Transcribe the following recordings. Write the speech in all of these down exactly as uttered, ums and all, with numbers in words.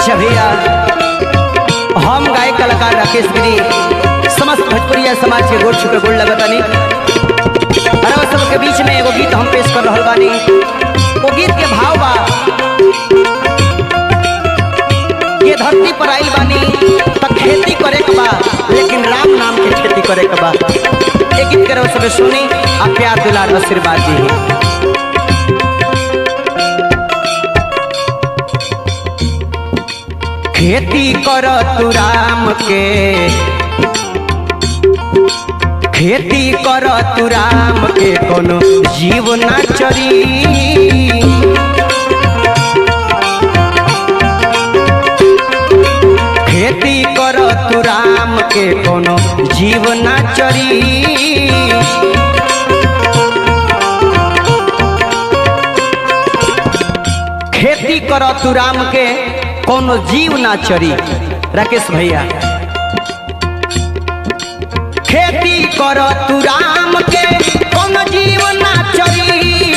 अच्छा भैया, हम गायक कलाकार राकेश गिरी समस्त भोजपुरिया समाज के गोड़ छुके गोड़ लगतानी। अरब सब के बीच में एगो गीत हम पेश कर रहल बानी। वो गीत के भाव बा, ये धरती पर आइल बानी तो खेती करे के बा, लेकिन राम नाम के खेती करे के बा। ये गीत के सब सुनी आ प्यार दुलार आशीर्वाद दी। खेती कर तू राम के, खेती कर तू राम के कोनो जीव ना चरी। खेती कर तू राम के कोनो जीव ना चरी। खेती कर तू राम के कोनो जीव ना चरी। राकेश भैया, खेती कर तू राम के कोनो जीव ना चरी।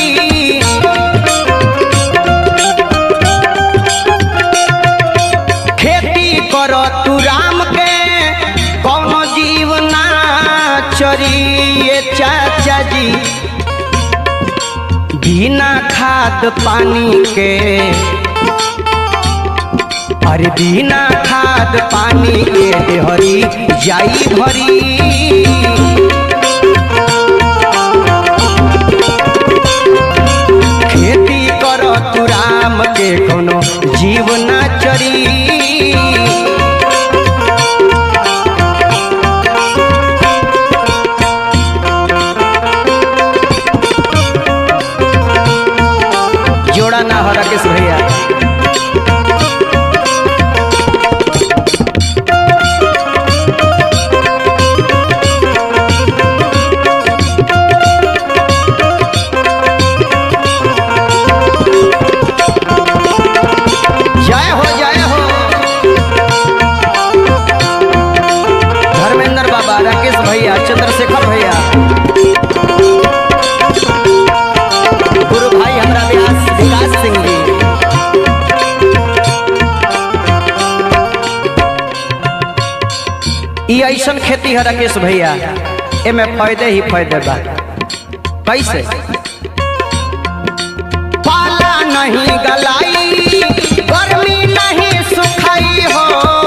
खेती कर तू राम के कोनो जीव ना चरी। ये चाचा जी बिना खाद पानी के, अरे बिना खाद पानी के देहरी जाई भरी। खेती कर तू राम के कोनो जीव ना चरी। जोड़ा ना हो राकेश भैया। राकेश भैया, चंद्रशेखर भैया, गुरु भाई हमरा व्यास विकास सिंह जी। ये ऐसा खेती है राकेश भैया, एमे फायदे ही फायदे बा। कैसे? पाला नहीं गलाई, गर्मी नहीं सुखाई हो।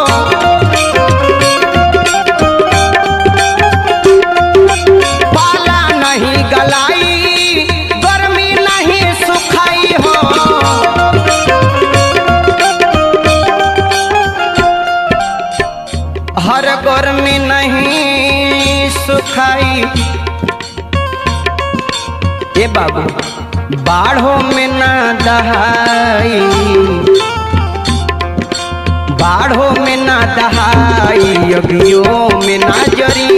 गर्मी नहीं सुखाई हो। हर गर्मी नहीं सुखाई। ए बाबू, बाढ़ों में ना दहाई, बाढ़ों में ना दहाई, अगियों में ना जरी।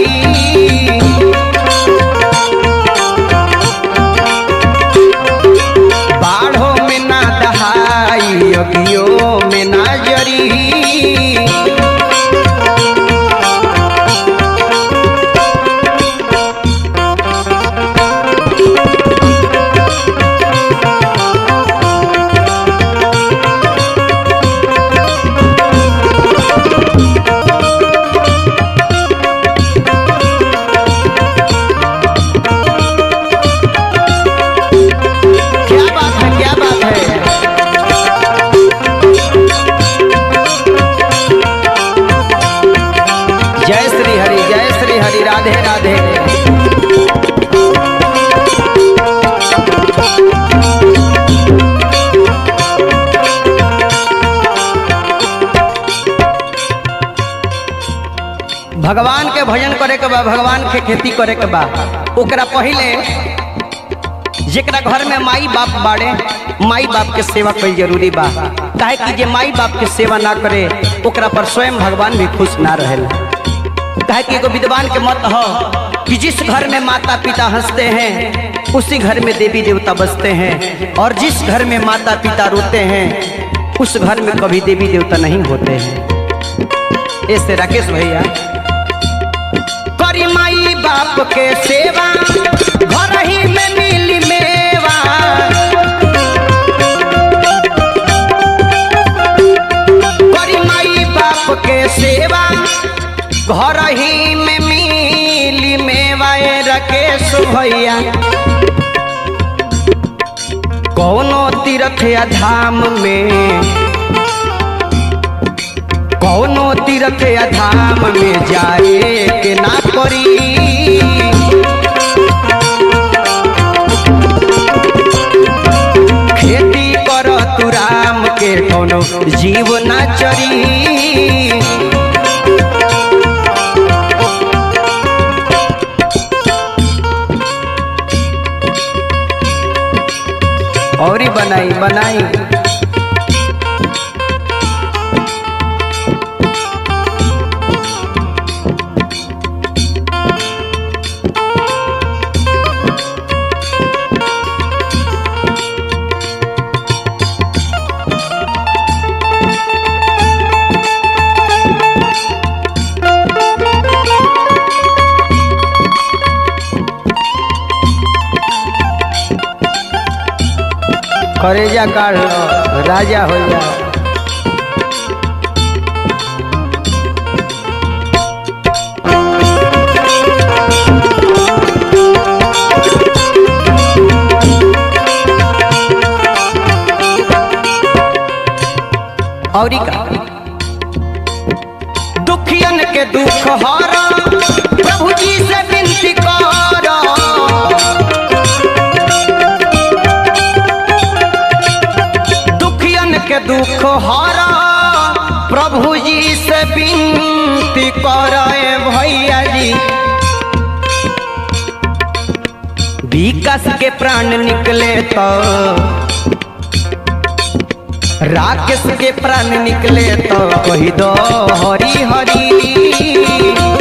बाढ़ों में ना दहाई, अगियों में ना जरी। जय श्री हरि, जय श्री हरि, राधे राधे। भगवान के भजन करे के बा, भगवान के खेती करे के बा। ओकरा पहले जेकरा घर में माई बाप बाड़े, माई बाप के सेवा कईल जरूरी बा। काहे कि जे माई बाप के सेवा ना करे ओकरा पर स्वयं भगवान भी खुश ना रहेला। काहे कि एगो विद्वान के मत हो कि जिस घर में माता पिता हंसते हैं उसी घर में देवी देवता बसते हैं, और जिस घर में माता पिता रोते हैं उस घर में कभी देवी देवता नहीं होते हैं। ऐसे राकेश भैया, करी माई बाप के सेवा, घर ही में मिली मेवा। ही में मिली मेवाए रकेश भैया कौनो तीर्थ या धाम में कौनो तीर्थ या धाम में जाए के ना करी खेती कर तू राम के कौनो जीव ना चरी और ही बनाई बनाई करेजा काढ़ लो राजा हो जाओ। और का दुखियन के दुख हारा प्रभु जी से विनती करो के दुख हारा प्रभु जी से विनती करे भैया जी विकास के प्राण निकले तो राकेश के प्राण निकले तो कही दो हरी हरी